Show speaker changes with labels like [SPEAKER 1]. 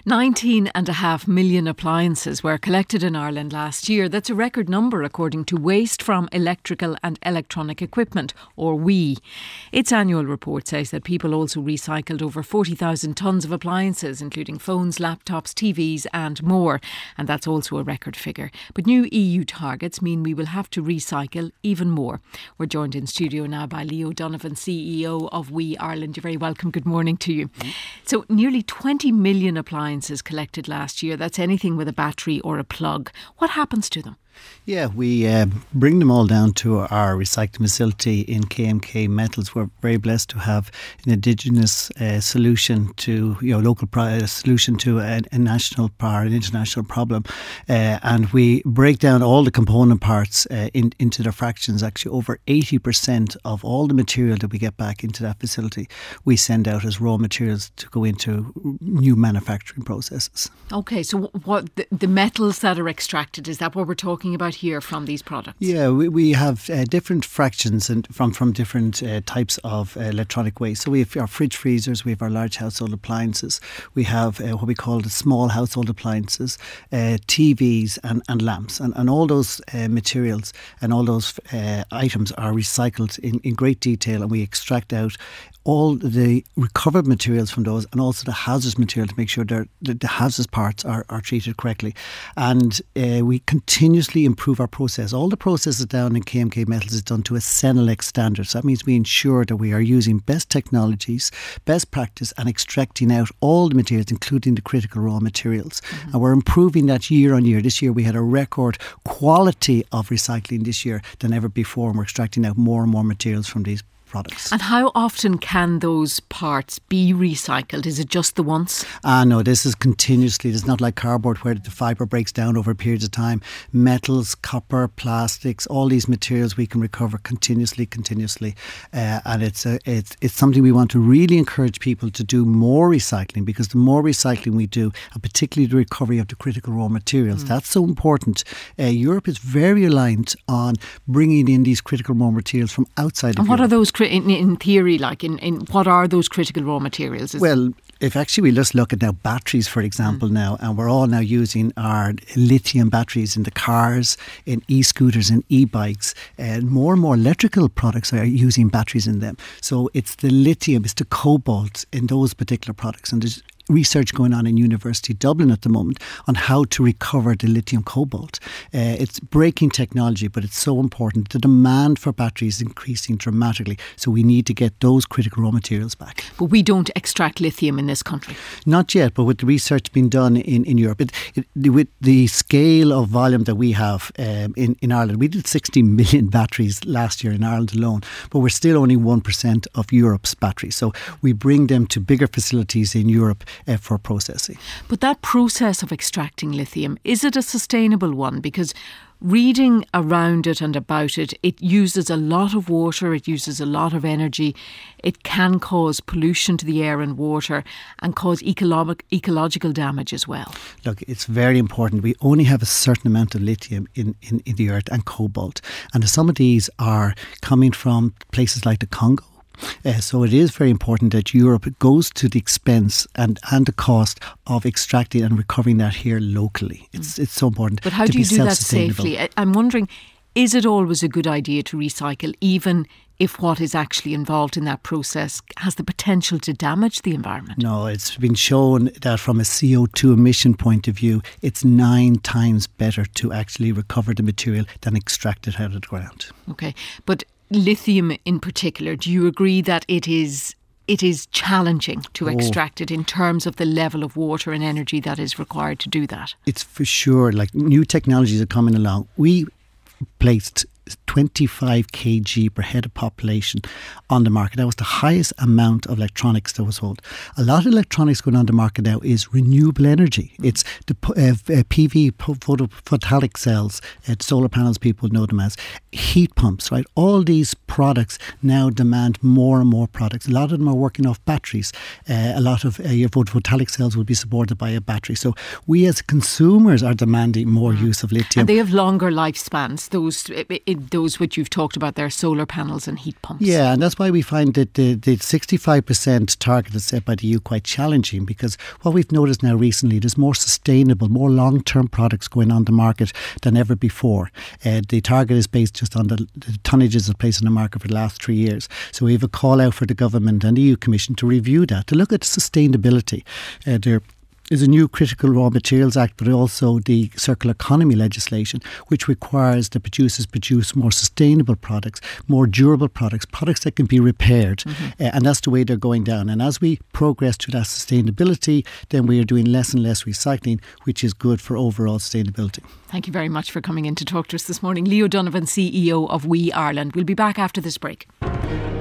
[SPEAKER 1] 19.5 million appliances were collected in Ireland last year. That's a record number according to Waste from Electrical and Electronic Equipment, or WEEE. Its annual report says that people also recycled over 40,000 tonnes of appliances, including phones, laptops, TVs and more. And that's also a record figure. But new EU targets mean we will have to recycle even more. We're joined in studio now by Leo Donovan, CEO of WEEE Ireland. You're very welcome. Good morning to you. So nearly 20 million appliances collected last year. That's anything with a battery or a plug. What happens to them?
[SPEAKER 2] Yeah, we bring them all down to our recycling facility in KMK Metals. We're very blessed to have an indigenous solution to, local solution to a national an international problem. And we break down all the component parts into their fractions. Actually, over 80% of all the material that we get back into that facility, we send out as raw materials to go into new manufacturing processes.
[SPEAKER 1] Okay, so what the metals that are extracted, is that what we're talking about here from these products?
[SPEAKER 2] Yeah, we have different fractions and from different types of electronic waste. So we have our fridge freezers, we have our large household appliances, we have what we call the small household appliances, TVs and lamps, and all those materials and all those items are recycled in great detail, and we extract out all the recovered materials from those and also the hazardous material to make sure the hazardous parts are treated correctly. And we continuously improve our process. All the processes down in KMK Metals is done to a Senelec standard. So that means we ensure that we are using best technologies, best practice, and extracting out all the materials, including the critical raw materials. Mm-hmm. And we're improving that year on year. This year we had a record quality of recycling this year than ever before, and we're extracting out more and more materials from these products.
[SPEAKER 1] And how often can those parts be recycled? Is it just the once?
[SPEAKER 2] No, this is continuously. It's not like cardboard where the fibre breaks down over periods of time. Metals, copper, plastics, all these materials we can recover continuously. And it's something we want to really encourage people to do more recycling, because the more recycling we do, and particularly the recovery of the critical raw materials, that's so important. Europe is very reliant on bringing in these critical raw materials from outside of Europe.
[SPEAKER 1] And what are those in theory, like in what are those critical raw materials?
[SPEAKER 2] If actually we just look at now batteries, for example, now, and we're all now using our lithium batteries in the cars, in e-scooters and e-bikes, and more electrical products are using batteries in them. So it's the lithium, it's the cobalt in those particular products, and there's research going on in University of Dublin at the moment on how to recover the lithium cobalt. It's breaking technology, but it's so important. The demand for batteries is increasing dramatically, so we need to get those critical raw materials back.
[SPEAKER 1] But we don't extract lithium in this country?
[SPEAKER 2] Not yet, but with the research being done in Europe, with the scale of volume that we have in Ireland, we did 60 million batteries last year in Ireland alone, but we're still only 1% of Europe's batteries. So we bring them to bigger facilities in Europe for processing.
[SPEAKER 1] But that process of extracting lithium, is it a sustainable one? Because reading around it and about it, it uses a lot of water, it uses a lot of energy. It can cause pollution to the air and water and cause ecological damage as well. Look,
[SPEAKER 2] it's very important. We only have a certain amount of lithium in the earth and cobalt. And some of these are coming from places like the Congo. So it is very important that Europe goes to the expense and the cost of extracting and recovering that here locally. It's so important.
[SPEAKER 1] But how do you do that safely? I'm wondering, is it always a good idea to recycle, even if what is actually involved in that process has the potential to damage the environment?
[SPEAKER 2] No, it's been shown that from a CO2 emission point of view, it's 9 times better to actually recover the material than extract it out of the ground.
[SPEAKER 1] Okay, but lithium in particular, do you agree that it is challenging to extract it in terms of the level of water and energy that is required to do that?
[SPEAKER 2] It's for sure. Like, new technologies are coming along. We placed 25 kg per head of population on the market. That was the highest amount of electronics that was sold. A lot of electronics going on the market now is renewable energy. It's the PV, photovoltaic cells, solar panels, people know them as, heat pumps, right? All these products now demand more and more products. A lot of them are working off batteries. A lot of your photovoltaic cells will be supported by a battery. So we as consumers are demanding more use of lithium.
[SPEAKER 1] And they have longer lifespans, those those which you've talked about there, solar panels and heat pumps.
[SPEAKER 2] Yeah, and that's why we find that the 65% target that's set by the EU quite challenging, because what we've noticed now recently, there's more sustainable, more long-term products going on the market than ever before. The target is based just on the tonnages of placed on the market for the last 3 years. So we have a call out for the government and the EU Commission to review that, to look at sustainability. There is a new Critical Raw Materials Act, but also the Circular Economy legislation, which requires that producers produce more sustainable products, more durable products, products that can be repaired. And that's the way they're going down. And as we progress to that sustainability, then we are doing less and less recycling, which is good for overall sustainability.
[SPEAKER 1] Thank you very much for coming in to talk to us this morning. Leo Donovan, CEO of We Ireland. We'll be back after this break.